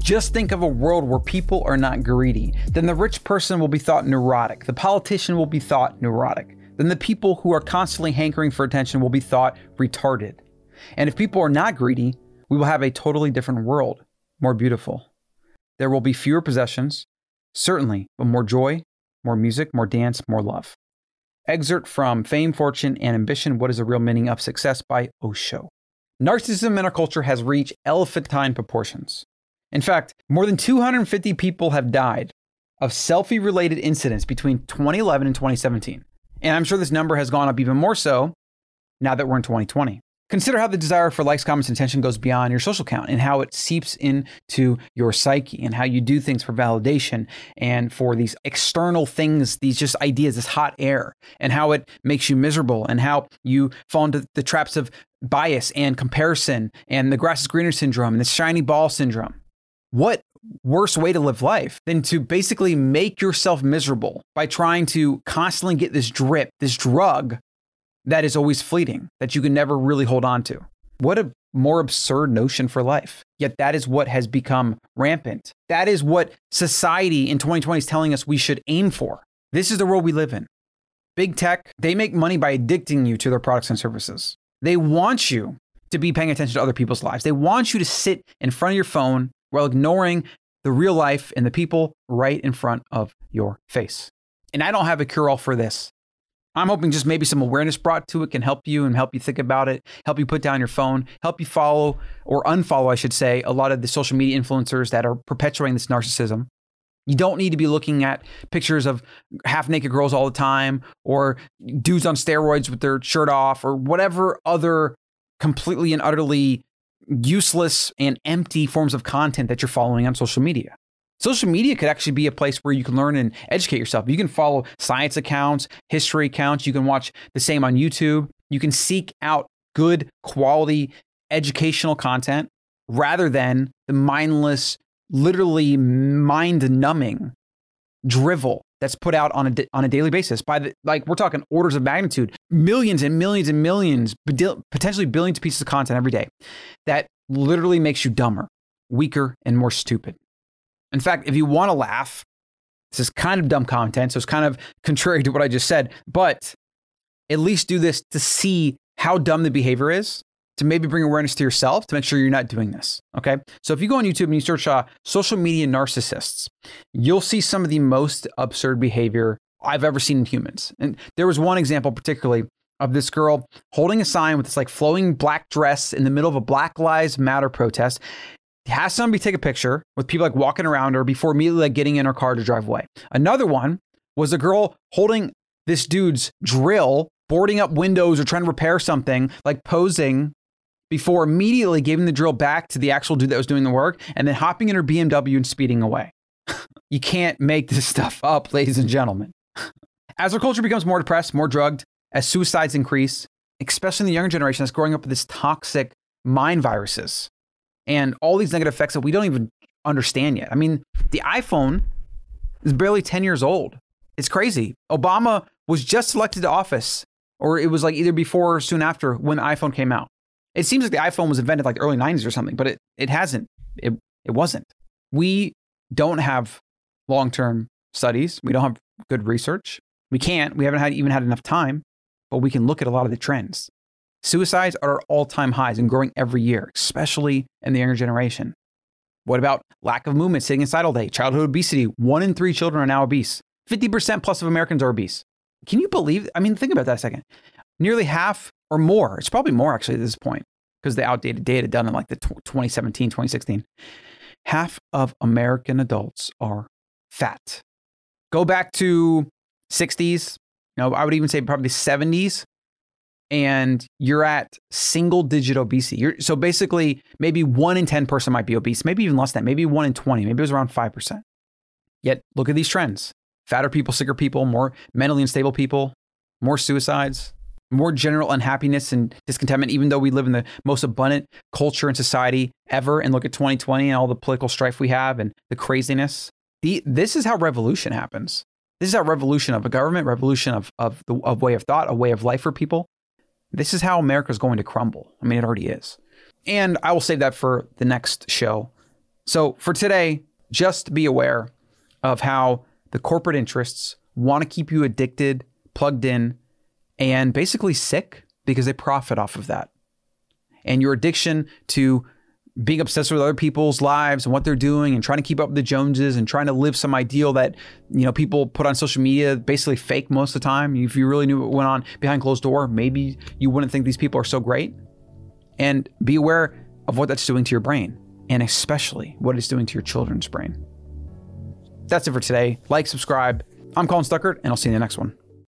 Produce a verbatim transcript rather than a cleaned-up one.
Just think of a world where people are not greedy. Then the rich person will be thought neurotic. The politician will be thought neurotic. Then the people who are constantly hankering for attention will be thought retarded. And if people are not greedy, we will have a totally different world, more beautiful. There will be fewer possessions, certainly, but more joy, more music, more dance, more love. Excerpt from Fame, Fortune, and Ambition, What is the Real Meaning of Success by Osho. Narcissism in our culture has reached elephantine proportions. In fact, more than two hundred fifty people have died of selfie-related incidents between twenty eleven and twenty seventeen. And I'm sure this number has gone up even more so now that we're in twenty twenty. Consider how the desire for likes, comments, and attention goes beyond your social account and how it seeps into your psyche and how you do things for validation and for these external things, these just ideas, this hot air, and how it makes you miserable and how you fall into the traps of bias and comparison and the grass is greener syndrome and the shiny ball syndrome. What worse way to live life than to basically make yourself miserable by trying to constantly get this drip, this drug that is always fleeting, that you can never really hold on to? What a more absurd notion for life. Yet that is what has become rampant. That is what society in twenty twenty is telling us we should aim for. This is the world we live in. Big tech, they make money by addicting you to their products and services. They want you to be paying attention to other people's lives. They want you to sit in front of your phone while ignoring the real life and the people right in front of your face. And I don't have a cure-all for this. I'm hoping just maybe some awareness brought to it can help you and help you think about it, help you put down your phone, help you follow or unfollow, I should say, a lot of the social media influencers that are perpetuating this narcissism. You don't need to be looking at pictures of half-naked girls all the time or dudes on steroids with their shirt off or whatever other completely and utterly useless and empty forms of content that you're following on social media. Social media could actually be a place where you can learn and educate yourself. You can follow science accounts, history accounts. You can watch the same on YouTube. You can seek out good quality educational content rather than the mindless, literally mind-numbing drivel that's put out on a, on a daily basis by the, like we're talking orders of magnitude, millions and millions and millions, potentially billions of pieces of content every day that literally makes you dumber, weaker, and more stupid. In fact, if you want to laugh, this is kind of dumb content, so it's kind of contrary to what I just said, but at least do this to see how dumb the behavior is, to maybe bring awareness to yourself, to make sure you're not doing this, okay? So if you go on YouTube and you search uh, social media narcissists, you'll see some of the most absurd behavior I've ever seen in humans. And there was one example particularly of this girl holding a sign with this like flowing black dress in the middle of a Black Lives Matter protest, has somebody take a picture with people like walking around her before immediately like getting in her car to drive away. Another one was a girl holding this dude's drill, boarding up windows or trying to repair something, like posing before immediately giving the drill back to the actual dude that was doing the work and then hopping in her B M W and speeding away. You can't make this stuff up, ladies and gentlemen. As our culture becomes more depressed, more drugged, as suicides increase, especially in the younger generation that's growing up with this toxic mind viruses, and all these negative effects that we don't even understand yet. I mean, the iPhone is barely ten years old. It's crazy. Obama was just elected to office, or it was like either before or soon after when the iPhone came out. It seems like the iPhone was invented like early nineties or something, but it, it hasn't. It, it wasn't. We don't have long-term studies. We don't have good research. We can't. We haven't had, even had enough time, but we can look at a lot of the trends. Suicides are at all-time highs and growing every year, especially in the younger generation. What about lack of movement, sitting inside all day? Childhood obesity. One in three children are now obese. fifty percent plus of Americans are obese. Can you believe? I mean, think about that a second. Nearly half or more, it's probably more actually at this point, because the outdated data done in like the twenty seventeen, twenty sixteen, half of American adults are fat. Go back to sixties, you know, I would even say probably seventies, and you're at single digit obesity. You're, so basically maybe one in ten person might be obese, maybe even less than that, maybe one in twenty, maybe it was around five percent. Yet look at these trends. Fatter people, sicker people, more mentally unstable people, more suicides, more general unhappiness and discontentment, even though we live in the most abundant culture and society ever. And look at twenty twenty and all the political strife we have and the craziness. The, this is how revolution happens. This is how revolution of a government, revolution of, of the of way of thought, a way of life for people. This is how America is going to crumble. I mean, it already is. And I will save that for the next show. So for today, just be aware of how the corporate interests want to keep you addicted, plugged in, and basically sick because they profit off of that. And your addiction to being obsessed with other people's lives and what they're doing and trying to keep up with the Joneses and trying to live some ideal that, you know, people put on social media, basically fake most of the time. If you really knew what went on behind closed door, maybe you wouldn't think these people are so great. And be aware of what that's doing to your brain, and especially what it's doing to your children's brain. That's it for today. Like, subscribe. I'm Colin Stuckert, and I'll see you in the next one.